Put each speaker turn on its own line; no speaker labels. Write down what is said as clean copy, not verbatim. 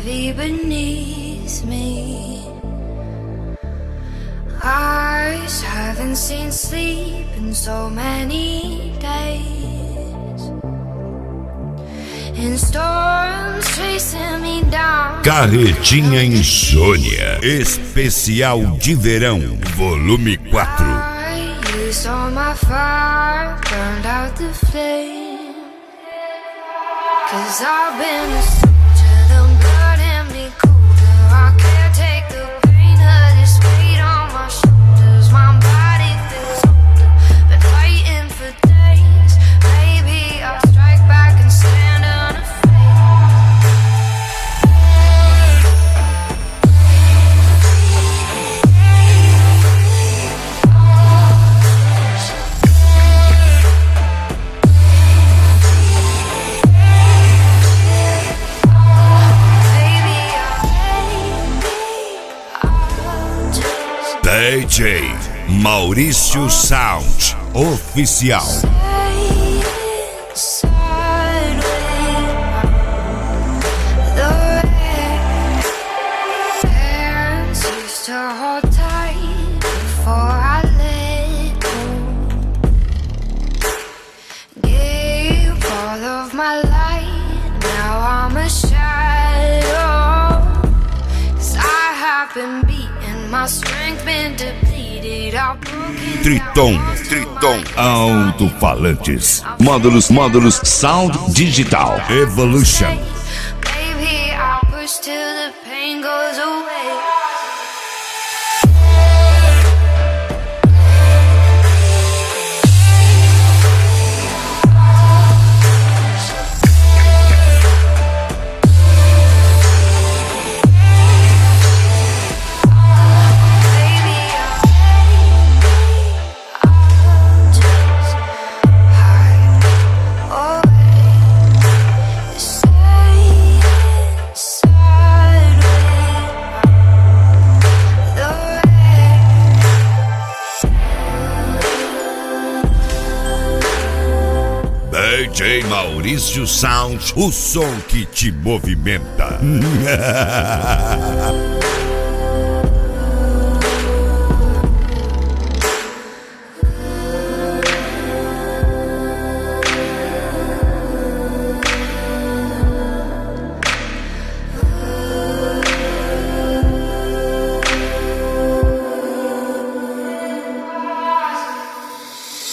heavy beneath me. Eyes haven't seen sleep in so many days, and storms chasing me down.
Carretinha Insônia, especial de verão, volume 4.
You saw my fire, burned out the flame. 'Cause I've been a soldier, the blood in me colder. I can't take the pain of this weight on my shoulders. My body feels older, been fighting for days. Maybe I'll strike back and stand
DJ Maurício Sound Oficial. Triton alto-falantes, módulos Sound Digital Evolution.
Baby, I'll push till the pain goes away.
DJ Maurício Sound, o som que te movimenta.